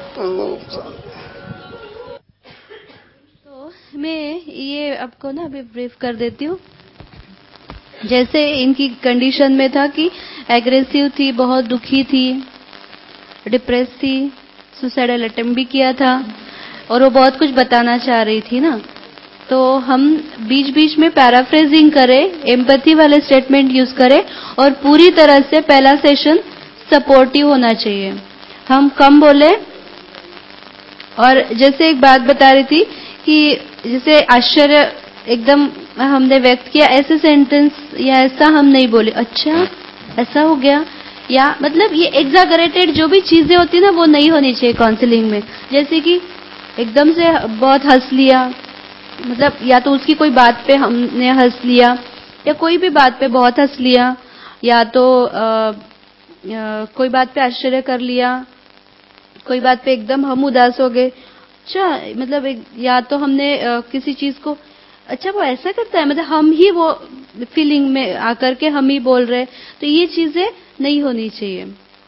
तो मैं ये आपको ना अभी ब्रीफ कर देती हूँ। जैसे इनकी कंडीशन में था कि एग्रेसिव थी, बहुत दुखी थी, डिप्रेस थी, सुसाइडल अटेम्प्ट भी किया था और वो बहुत कुछ बताना चाह रही थी ना, तो हम बीच बीच में पैराफ्रेजिंग करें, एम्पैथी वाले स्टेटमेंट यूज करें और पूरी तरह से पहला सेशन सपोर्टिव होना चाहिए, हम कम बोले। और जैसे एक बात बता रही थी कि जैसे आश्चर्य एकदम हमने व्यक्त किया, ऐसे सेंटेंस या ऐसा हम नहीं बोले, अच्छा ऐसा हो गया, या मतलब ये एग्जैगरेटेड जो भी चीजें होती है ना वो नहीं होनी चाहिए काउंसलिंग में। जैसे कि एकदम से बहुत हंस लिया, मतलब या तो उसकी कोई बात पे हमने हंस लिया या कोई भी बात पे बहुत हंस लिया, या तो आ, आ, कोई बात पे आश्चर्य कर लिया, कोई बात पे एकदम हम उदास हो गए, अच्छा मतलब एक, या तो हमने आ, किसी चीज को अच्छा वो ऐसा करता है, मतलब हम ही वो फीलिंग में आकर के हम ही बोल रहे, तो ये चीजें नहीं होनी चाहिए।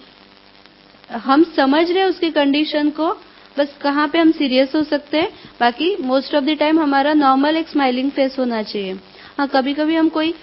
हम समझ रहे उसकी कंडीशन को, बस कहाँ पे हम सीरियस हो सकते हैं, बाकी मोस्ट ऑफ द टाइम हमारा नॉर्मल एक स्माइलिंग फेस होना चाहिए। हाँ कभी कभी हम कोई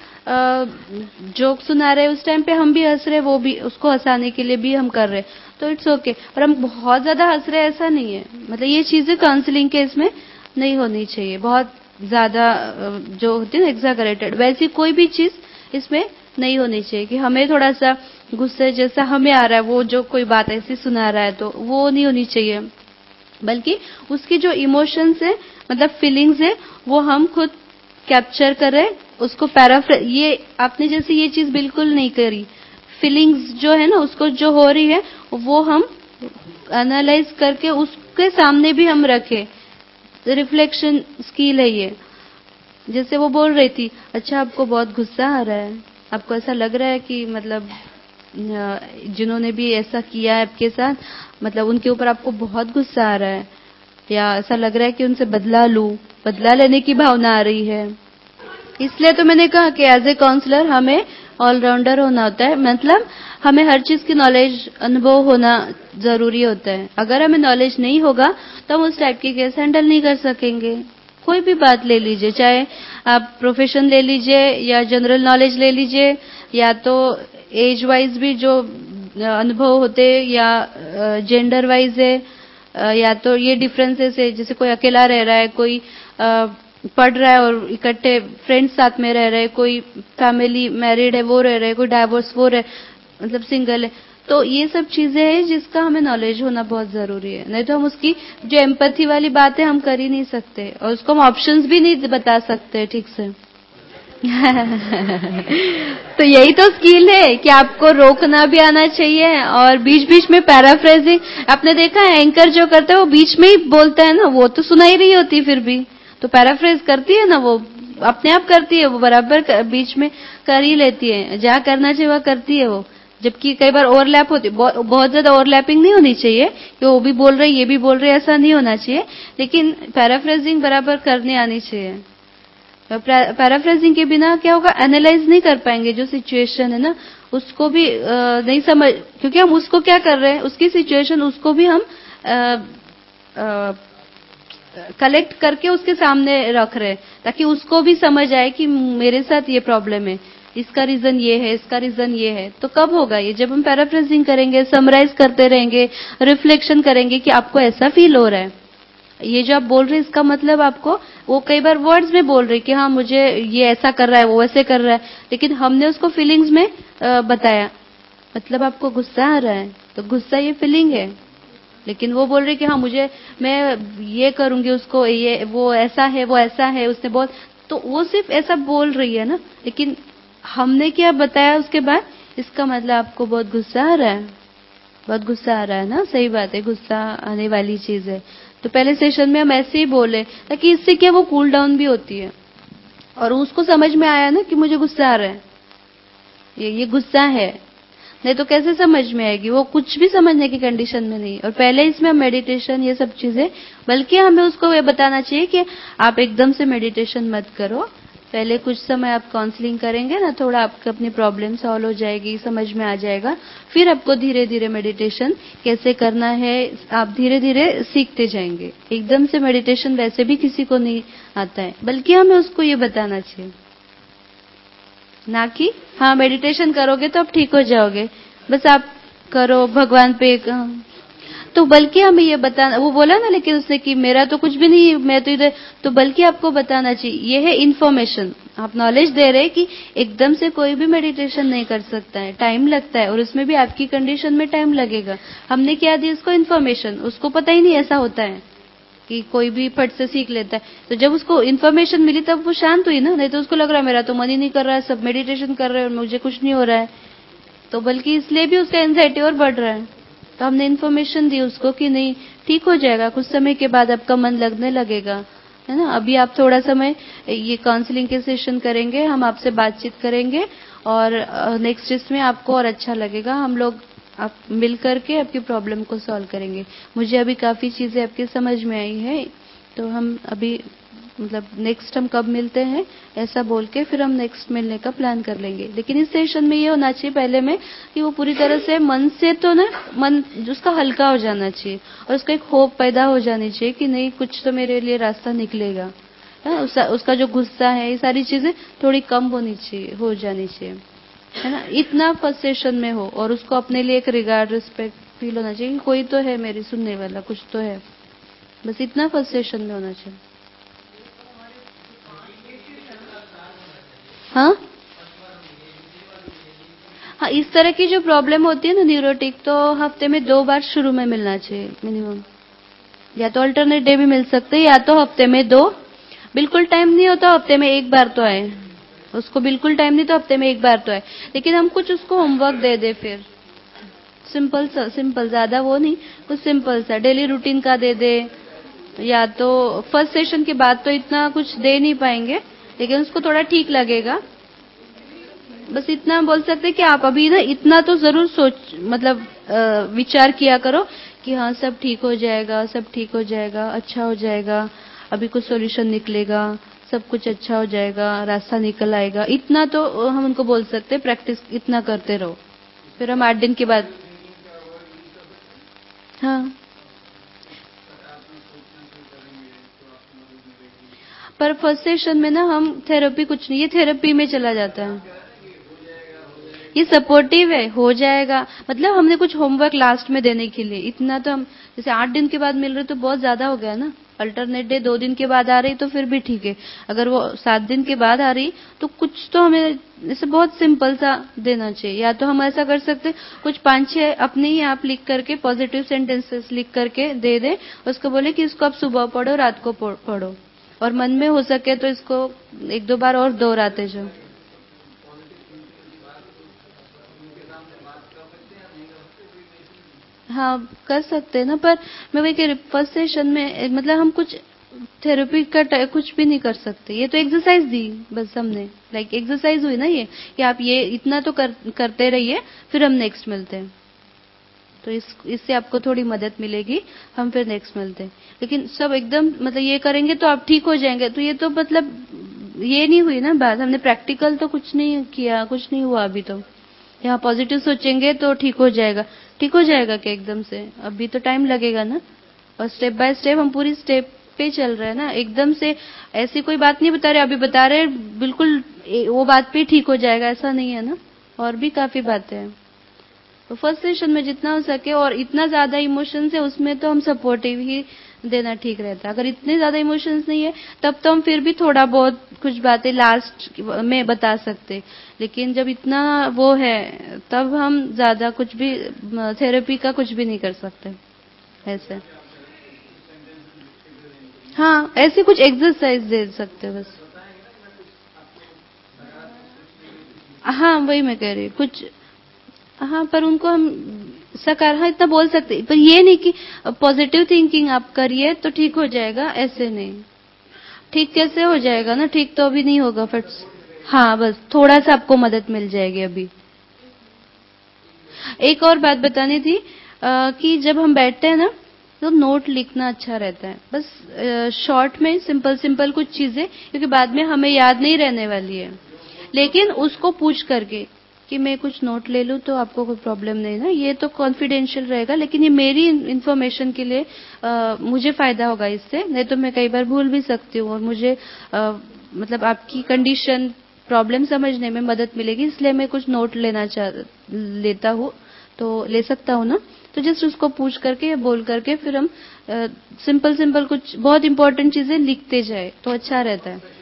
जोक सुना रहे उस टाइम पे हम भी हंस रहे, वो भी उसको हंसाने के लिए भी हम कर रहे, तो इट्स ओके, पर हम बहुत ज्यादा हंस रहे ऐसा नहीं है, मतलब ये चीजें काउंसलिंग के इसमें नहीं होनी चाहिए, बहुत ज्यादा जो होती है ना एग्जैगरेटेड, वैसी कोई भी चीज इसमें नहीं होनी चाहिए कि हमें थोड़ा सा गुस्से जैसा हमें आ रहा है, वो जो कोई बात ऐसी सुना रहा है तो वो नहीं होनी चाहिए, बल्कि उसकी जो इमोशंस है, मतलब फीलिंग्स है, वो हम खुद कैप्चर करें, उसको पैराफ्रेज, ये आपने जैसे ये चीज बिल्कुल नहीं करी, फीलिंग्स जो है ना उसको जो हो रही है वो हम एनालाइज करके उसके सामने भी हम रखें, रिफ्लेक्शन स्किल है ये। जैसे वो बोल रही थी, अच्छा आपको बहुत गुस्सा आ रहा है, आपको ऐसा लग रहा है कि मतलब जिन्होंने भी ऐसा किया है आपके साथ, मतलब उनके ऊपर आपको बहुत गुस्सा आ रहा है, या ऐसा लग रहा है कि उनसे बदला लूं, बदला लेने की भावना आ रही है। इसलिए तो मैंने कहा कि एज ए काउंसलर हमें ऑलराउंडर होना होता है, मतलब हमें हर चीज की नॉलेज, अनुभव होना जरूरी होता है। अगर हमें नॉलेज नहीं होगा तो हम उस टाइप की केस हैंडल नहीं कर सकेंगे। कोई भी बात ले लीजिए, चाहे आप प्रोफेशन ले लीजिए या जनरल नॉलेज ले लीजिए, या तो एज वाइज भी जो अनुभव होते, या जेंडर वाइज है, या तो ये डिफरेंसेस है, जैसे कोई अकेला रह रहा है, कोई पढ़ रहा है और इकट्ठे फ्रेंड्स साथ में रह रहे, कोई फैमिली मैरिड है वो रह रहे, कोई डाइवोर्स वो रहे, मतलब सिंगल है, तो ये सब चीजें हैं जिसका हमें नॉलेज होना बहुत जरूरी है, नहीं तो हम उसकी जो एम्पैथी वाली बात है हम कर ही नहीं सकते, और उसको हम ऑप्शंस भी नहीं बता सकते ठीक से। तो यही तो स्किल है कि आपको रोकना भी आना चाहिए और बीच बीच में पैराफ्रेजिंग, आपने देखा है एंकर जो करता है वो बीच में ही बोलता है ना, वो तो सुनाई रही होती फिर भी, तो पैराफ्रेज करती है ना वो, अपने आप करती है, वो बराबर बीच में कर ही लेती है, जहाँ करना चाहिए वह करती है वो। जबकि कई बार ओवरलैप होती है, बहुत, बहुत ज्यादा ओवरलैपिंग नहीं होनी चाहिए कि वो भी बोल रहे ये भी बोल रहे, ऐसा नहीं होना चाहिए, लेकिन पैराफ्रेजिंग बराबर करने आनी चाहिए। पैराफ्रेजिंग के बिना क्या होगा, एनालाइज नहीं कर पाएंगे जो सिचुएशन है ना, उसको भी आ, नहीं समझ, क्योंकि हम उसको क्या कर रहे हैं, उसकी सिचुएशन उसको भी हम कलेक्ट करके उसके सामने रख रहे हैं, ताकि उसको भी समझ आए कि मेरे साथ ये प्रॉब्लम है, इसका रीजन ये है, इसका रीजन ये है। तो कब होगा ये, जब हम पैराफ्रेजिंग करेंगे, समराइज करते रहेंगे, रिफ्लेक्शन करेंगे कि आपको ऐसा फील हो रहा है, ये जो आप बोल रहे हैं इसका मतलब आपको, वो कई बार वर्ड्स में बोल रहे कि हाँ मुझे ये ऐसा कर रहा है, वो ऐसे कर रहा है, लेकिन हमने उसको फीलिंग्स में बताया, मतलब आपको गुस्सा आ रहा है, तो गुस्सा ये फीलिंग है, लेकिन वो बोल रही कि हाँ मुझे, मैं ये करूंगी उसको, ये वो ऐसा है, वो ऐसा है, उसने बोल, तो वो सिर्फ ऐसा बोल रही है ना, लेकिन हमने क्या बताया उसके बाद, इसका मतलब आपको बहुत गुस्सा आ रहा है, बहुत गुस्सा आ रहा है ना, सही बात है, गुस्सा आने वाली चीज है। तो पहले सेशन में हम ऐसे ही बोले ताकि इससे क्या वो कूल डाउन भी होती है, और उसको समझ में आया ना कि मुझे गुस्सा आ रहा है, ये ये गुस्सा है, नहीं तो कैसे समझ में आएगी, वो कुछ भी समझने की कंडीशन में नहीं। और पहले इसमें हम मेडिटेशन ये सब चीजें, बल्कि हमें उसको ये बताना चाहिए कि आप एकदम से मेडिटेशन मत करो, पहले कुछ समय आप काउंसलिंग करेंगे ना, थोड़ा आपकी अपनी प्रॉब्लम सॉल्व हो जाएगी, समझ में आ जाएगा, फिर आपको धीरे धीरे मेडिटेशन कैसे करना है आप धीरे धीरे सीखते जाएंगे। एकदम से मेडिटेशन वैसे भी किसी को नहीं आता है, बल्कि हमें उसको ये बताना चाहिए ना कि हाँ मेडिटेशन करोगे तो आप ठीक हो जाओगे, बस आप करो भगवान पे, तो बल्कि हमें ये बताना, वो बोला ना लेकिन उसने कि मेरा तो कुछ भी नहीं, मैं तो इधर, तो बल्कि आपको बताना चाहिए, ये है इन्फॉर्मेशन, आप नॉलेज दे रहे कि एकदम से कोई भी मेडिटेशन नहीं कर सकता है, टाइम लगता है, और उसमें भी आपकी कंडीशन में टाइम लगेगा। हमने क्या दी उसको इन्फॉर्मेशन, उसको पता ही नहीं ऐसा होता है कि कोई भी फट से सीख लेता है, तो जब उसको इन्फॉर्मेशन मिली तब वो शांत हुई ना, नहीं तो उसको लग रहा है मेरा तो मन ही नहीं कर रहा है, सब मेडिटेशन कर रहे हैं और मुझे कुछ नहीं हो रहा है, तो बल्कि इसलिए भी उसका एंजाइटी और बढ़ रहा है। तो हमने इन्फॉर्मेशन दी उसको कि नहीं ठीक हो जाएगा, कुछ समय के बाद आपका मन लगने लगेगा, है ना। अभी आप थोड़ा समय ये काउंसलिंग के सेशन करेंगे, हम आपसे बातचीत करेंगे, और नेक्स्ट इसमें आपको और अच्छा लगेगा, हम लोग आप मिल करके आपकी प्रॉब्लम को सॉल्व करेंगे। मुझे अभी काफी चीजें आपकी समझ में आई है, तो हम अभी मतलब नेक्स्ट हम कब मिलते हैं ऐसा बोल के फिर हम नेक्स्ट मिलने का प्लान कर लेंगे। लेकिन इस सेशन में ये होना चाहिए पहले में कि वो पूरी तरह से मन से, तो ना मन उसका हल्का हो जाना चाहिए, और उसका एक होप पैदा हो जानी चाहिए कि नहीं कुछ तो मेरे लिए रास्ता निकलेगा, है उसका, उसका जो गुस्सा है, ये सारी चीजें थोड़ी कम होनी चाहिए, हो जानी चाहिए, है ना। इतना फर्स्ट सेशन में हो, और उसको अपने लिए एक रिगार्ड रिस्पेक्ट फील होना चाहिए, कोई तो है मेरी सुनने वाला, कुछ तो है, बस इतना फर्स्ट सेशन में होना चाहिए। हाँ हाँ, इस तरह की जो प्रॉब्लम होती है ना न्यूरोटिक, तो हफ्ते में दो बार शुरू में मिलना चाहिए मिनिमम, या तो अल्टरनेट डे भी मिल सकते हैं, या तो हफ्ते में दो, बिल्कुल टाइम नहीं होता हफ्ते में एक बार तो आए, उसको बिल्कुल टाइम नहीं तो हफ्ते में एक बार तो आए, लेकिन हम कुछ उसको होमवर्क दे दे, फिर सिंपल सा, सिंपल ज्यादा वो नहीं, कुछ सिंपल सा डेली रूटीन का दे दे, या तो फर्स्ट सेशन के बाद तो इतना कुछ दे नहीं पाएंगे, लेकिन उसको थोड़ा ठीक लगेगा। बस इतना बोल सकते कि आप अभी ना इतना तो जरूर सोच, मतलब विचार किया करो कि हाँ सब ठीक हो जाएगा, सब ठीक हो जाएगा, अच्छा हो जाएगा, अभी कुछ सॉल्यूशन निकलेगा, सब कुछ अच्छा हो जाएगा, रास्ता निकल आएगा, इतना तो हम उनको बोल सकते, प्रैक्टिस इतना करते रहो, फिर हम आठ दिन के बाद। हाँ पर फर्स्ट सेशन में ना हम थेरेपी कुछ नहीं, ये थेरेपी में चला जाता है, ये सपोर्टिव है, हो जाएगा, मतलब हमने कुछ होमवर्क लास्ट में देने के लिए, इतना तो हम, जैसे आठ दिन के बाद मिल रहे तो बहुत ज्यादा हो गया ना, अल्टरनेट डे दो दिन के बाद आ रही तो फिर भी ठीक है, अगर वो सात दिन के बाद आ रही तो कुछ तो हमें जैसे बहुत सिंपल सा देना चाहिए, या तो हम ऐसा कर सकते कुछ पांच छह अपने ही आप लिख करके पॉजिटिव सेंटेंसेस लिख करके दे दे, उसको बोले कि इसको आप सुबह पढ़ो, रात को पढ़ो, और मन में हो सके तो इसको एक दो बार और दोहराते जाओ। हाँ कर सकते हैं ना, पर मैं वही कह रही फर्स्ट सेशन में मतलब हम कुछ थेरेपी का कुछ भी नहीं कर सकते, ये तो एक्सरसाइज दी बस हमने, लाइक एक्सरसाइज हुई ना ये, कि आप ये इतना तो कर, करते रहिए, फिर हम नेक्स्ट मिलते हैं, तो इस इससे आपको थोड़ी मदद मिलेगी, हम फिर नेक्स्ट मिलते हैं। लेकिन सब एकदम मतलब ये करेंगे तो आप ठीक हो जाएंगे, तो ये तो मतलब ये नहीं हुई ना बात, हमने प्रैक्टिकल तो कुछ नहीं किया, कुछ नहीं हुआ अभी। तो यहाँ पॉजिटिव सोचेंगे तो ठीक हो जाएगा, ठीक हो जाएगा क्या एकदम से? अभी तो टाइम लगेगा ना, और स्टेप बाय स्टेप हम पूरी स्टेप पे चल रहे हैं ना, एकदम से ऐसी कोई बात नहीं बता रहे, अभी बता रहे बिल्कुल वो बात पे ठीक हो जाएगा, ऐसा नहीं है ना, और भी काफी बातें हैं। तो फर्स्ट सेशन में जितना हो सके, और इतना ज्यादा इमोशंस है उसमें तो हम सपोर्टिव ही देना ठीक रहता है। अगर इतने ज्यादा इमोशंस नहीं है तब तो हम फिर भी थोड़ा बहुत कुछ बातें लास्ट में बता सकते, लेकिन जब इतना वो है तब हम ज्यादा कुछ भी थेरेपी का कुछ भी नहीं कर सकते ऐसे। हाँ, ऐसे कुछ एक्सरसाइज दे सकते बस। हाँ, वही मैं कह रही हूँ कुछ। हाँ, पर उनको हम सकार हाँ इतना बोल सकते, पर ये नहीं कि पॉजिटिव थिंकिंग आप करिए तो ठीक हो जाएगा, ऐसे नहीं। ठीक कैसे हो जाएगा ना, ठीक तो अभी नहीं होगा फट। हाँ, बस थोड़ा सा आपको मदद मिल जाएगी अभी। एक और बात बतानी थी आ, कि जब हम बैठते हैं ना तो नोट लिखना अच्छा रहता है, बस शॉर्ट में सिंपल सिंपल कुछ चीजें, क्योंकि बाद में हमें याद नहीं रहने वाली है। लेकिन उसको पूछ करके कि मैं कुछ नोट ले लूं तो आपको कोई प्रॉब्लम नहीं ना, ये तो कॉन्फिडेंशियल रहेगा, लेकिन ये मेरी इन्फॉर्मेशन के लिए आ, मुझे फायदा होगा इससे, नहीं तो मैं कई बार भूल भी सकती हूँ, और मुझे आ, मतलब आपकी कंडीशन प्रॉब्लम समझने में मदद मिलेगी, इसलिए मैं कुछ नोट लेना चाह लेता हूँ, तो ले सकता हूँ ना। तो जस्ट उसको पूछ करके बोल करके फिर हम सिंपल सिंपल कुछ बहुत इंपॉर्टेंट चीजें लिखते जाए तो अच्छा रहता है।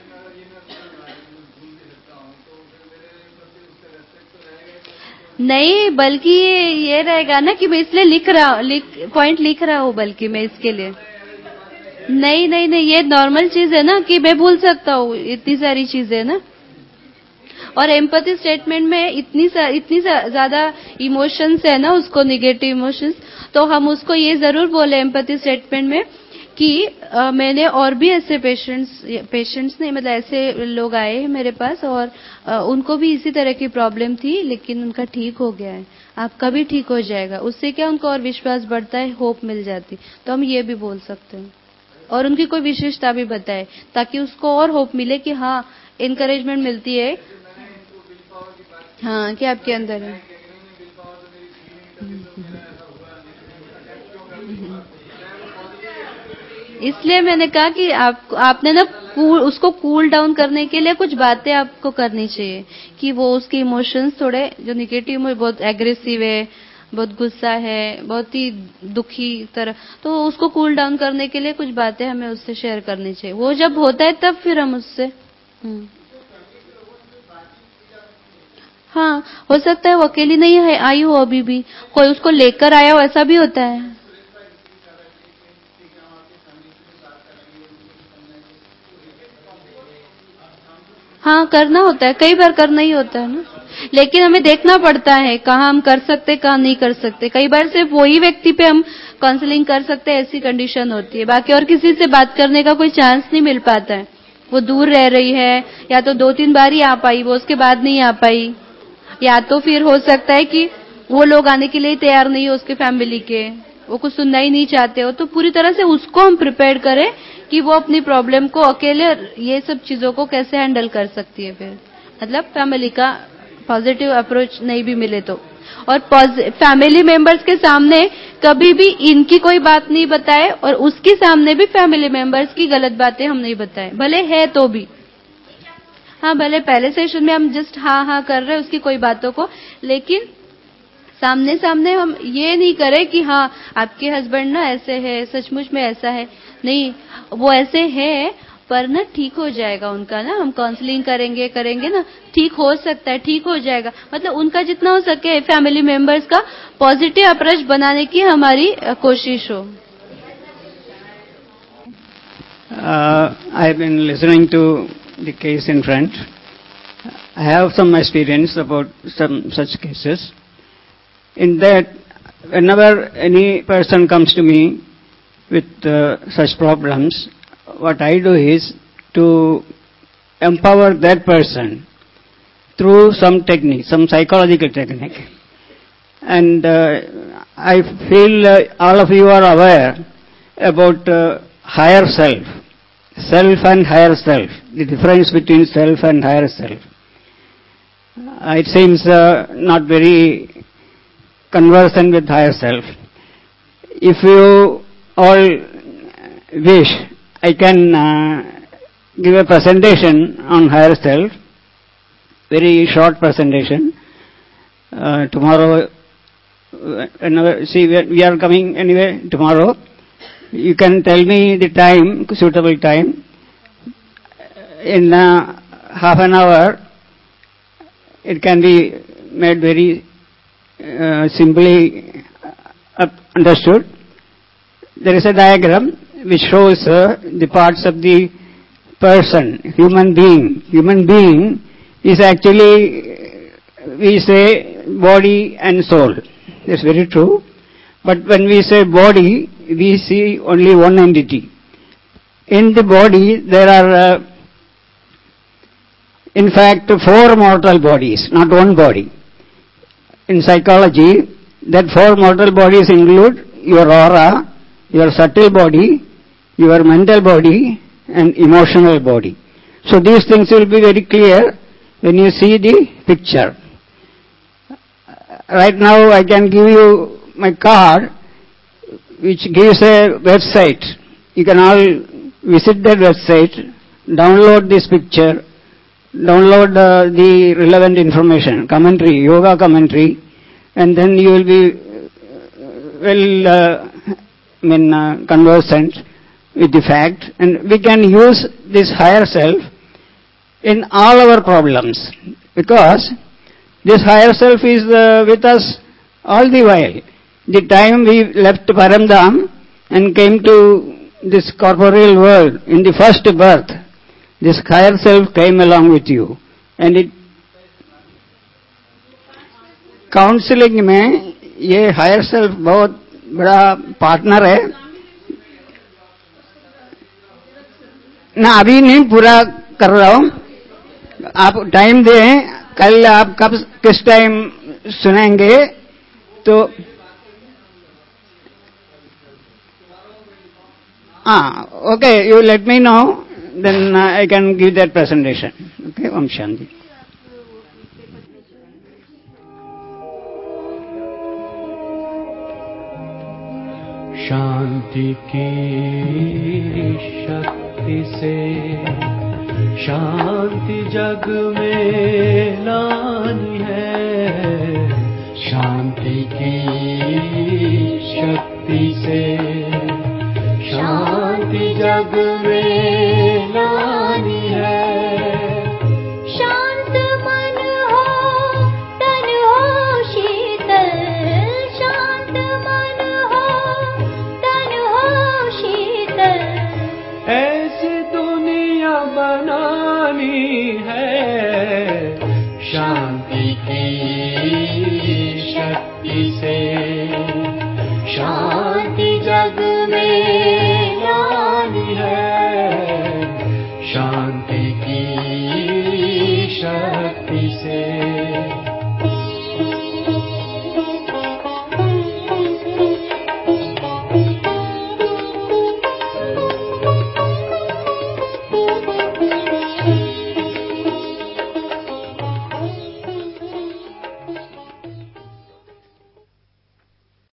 नहीं, बल्कि ये रहेगा ना कि मैं इसलिए लिख रहा हूँ, लिख, पॉइंट लिख रहा हूँ, बल्कि मैं इसके लिए नहीं नहीं नहीं, ये नॉर्मल चीज है ना कि मैं भूल सकता हूँ, इतनी सारी चीजें ना। और एम्पैथी स्टेटमेंट में इतनी सा, इतनी ज्यादा इमोशंस है ना, उसको निगेटिव इमोशंस, तो हम उसको ये जरूर बोले एम्पैथी स्टेटमेंट में कि आ, मैंने और भी ऐसे पेशेंट्स पेशेंट्स नहीं मतलब ऐसे लोग आए हैं मेरे पास, और आ, उनको भी इसी तरह की प्रॉब्लम थी, लेकिन उनका ठीक हो गया है, आपका भी ठीक हो जाएगा। उससे क्या उनको और विश्वास बढ़ता है, होप मिल जाती, तो हम ये भी बोल सकते हैं। और उनकी कोई विशेषता भी बताए ताकि उसको और होप मिले कि हाँ, इनकरेजमेंट मिलती है, हाँ, कि आपके अंदर है। इसलिए मैंने कहा कि आप आपने ना कूल, उसको कूल डाउन करने के लिए कुछ बातें आपको करनी चाहिए कि वो उसके इमोशंस थोड़े जो निगेटिव में बहुत एग्रेसिव है, बहुत गुस्सा है, बहुत ही दुखी तरह, तो उसको कूल डाउन करने के लिए कुछ बातें हमें उससे शेयर करनी चाहिए। वो जब होता है तब फिर हम उससे हाँ, हो सकता है वो अकेली नहीं है, आई हो अभी भी, कोई उसको लेकर आया हो, ऐसा भी होता है। हाँ, करना होता है, कई बार करना ही होता है ना, लेकिन हमें देखना पड़ता है कहाँ हम कर सकते, कहाँ नहीं कर सकते। कई बार सिर्फ वही व्यक्ति पे हम काउंसलिंग कर सकते हैं, ऐसी कंडीशन होती है, बाकी और किसी से बात करने का कोई चांस नहीं मिल पाता है। वो दूर रह रही है, या तो दो तीन बार ही आ पाई, वो उसके बाद नहीं आ पाई, या तो फिर हो सकता है कि वो लोग आने के लिए तैयार नहीं हो, उसके फैमिली के, वो कुछ सुनना ही नहीं चाहते हो, तो पूरी तरह से उसको हम प्रिपेयर करें कि वो अपनी प्रॉब्लम को अकेले ये सब चीजों को कैसे हैंडल कर सकती है। फिर मतलब फैमिली का पॉजिटिव अप्रोच नहीं भी मिले तो, और फैमिली मेंबर्स के सामने कभी भी इनकी कोई बात नहीं बताए, और उसके सामने भी फैमिली मेंबर्स की गलत बातें हम नहीं बताएं, भले है तो भी। हाँ, भले पहले सेशन में हम जस्ट हाँ हाँ कर रहे हैं उसकी कोई बातों को, लेकिन सामने सामने हम ये नहीं करें कि हाँ आपके हस्बैंड ना ऐसे है, सचमुच में ऐसा है, नहीं, वो ऐसे है पर ना ठीक हो जाएगा उनका ना, हम काउंसलिंग करेंगे करेंगे ना, ठीक हो सकता है, ठीक हो जाएगा, मतलब उनका जितना हो सके फैमिली मेंबर्स का पॉजिटिव अप्रोच बनाने की हमारी कोशिश हो। I have been listening to the case in front. I have some experience about some such cases. In that, whenever any person comes to me with uh, such problems, what I do is to empower that person through some technique, some psychological technique. And uh, I feel uh, all of you are aware about uh, higher self, self and higher self, the difference between self and higher self. Uh, it seems uh, not very conversant with higher self. If you all wish, I can uh, give a presentation on higher self, very short presentation. Uh, tomorrow, whenever, see, we are coming anyway tomorrow. You can tell me the time, suitable time. In uh, half an hour, it can be made very uh, simply uh, understood. There is a diagram which shows uh, the parts of the person, human being. Human being is actually, we say, body and soul. That's very true. But when we say body, we see only one entity. In the body, there are, uh, in fact, four mortal bodies, not one body. In psychology, that four mortal bodies include your aura, your subtle body, your mental body, and emotional body. So these things will be very clear when you see the picture. Right now I can give you my card which gives a website. You can all visit that website, download this picture, download uh, the relevant information, commentary, yoga commentary, and then you will be well uh, I mean, uh, conversant with the fact, and we can use this higher self in all our problems, because this higher self is uh, with us all the while. The time we left Paramdham and came to this corporeal world, in the first birth, this higher self came along with you. And it, counselling में ये higher self बहुत बड़ा partner है ना. अभी नहीं पूरा कर रहा हूं, आप टाइम दें. कल आप कब किस टाइम सुनेंगे तो हाँ, okay, you let me know, then I can give that presentation. Okay, ओम शांति. शांति की शक्ति से शांति जग में लानी है. शांति की शक्ति से शांति जग में लानी है. शांत मन हो, तन हो शीतल. शांत मन हो, तन हो शीतल. ऐसी दुनिया बनानी है. शांति की शक्ति से शांति जग में लानी है. शांति की शक्ति से